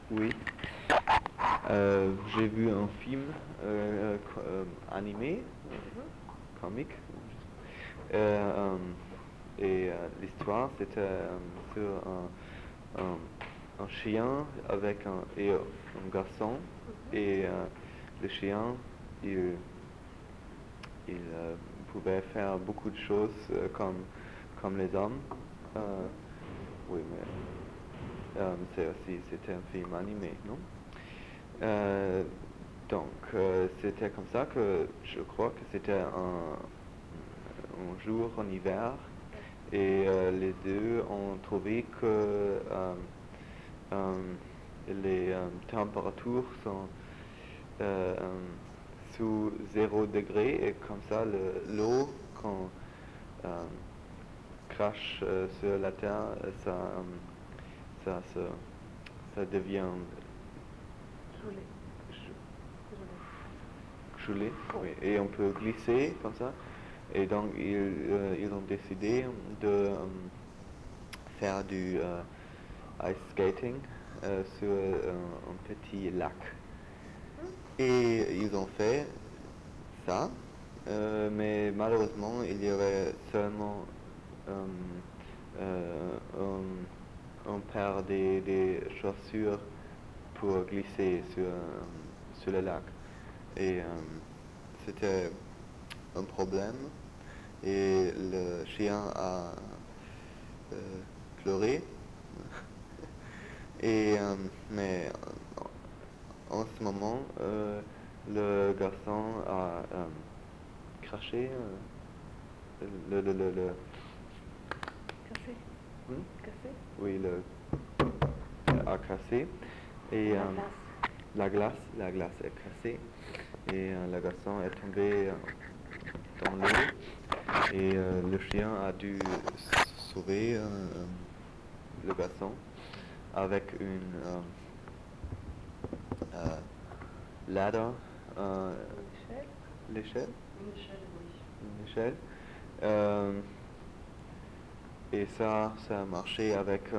Oui. J'ai vu un film animé, comique, et l'histoire c'était sur un chien avec un garçon, et le chien il pouvait faire beaucoup de choses comme les hommes. Oui, mais c'était un film animé, non? Euh, c'était comme ça que je crois que c'était un jour en hiver, et les deux ont trouvé que euh, les températures sont sous 0 degré, et comme ça l'eau quand euh, crache sur la terre, ça, se- ça devient Gelé. gelé, oui, et on peut glisser comme ça. Et donc ils ont décidé de faire du ice skating sur un petit lac. Et ils ont fait ça, mais malheureusement il y avait seulement un paire des chaussures pour glisser sur le lac. Et c'était un problème, et le chien a pleuré. Mais en ce moment, le garçon a craché, le Cassé. hmm? Cassé. Oui, a cassé, et la glace est cassée, et le garçon est tombé dans l'eau, et le chien a dû sauver le garçon avec une euh, ladder, L'échelle. l'échelle, Une échelle, oui. une échelle. Euh, et ça a marché avec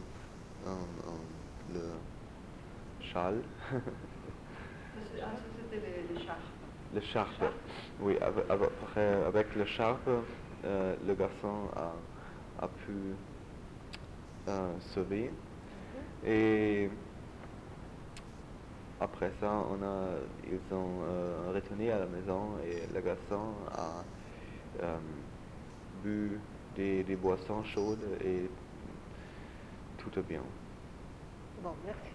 le châle. Ça, c'était les charpes. Le charpe. Oui, avec le charpe, le garçon a pu sauver. Et après ça, ils ont retourné à la maison, et le garçon a euh, bu des boissons chaudes, et tout est bien. Bon, merci.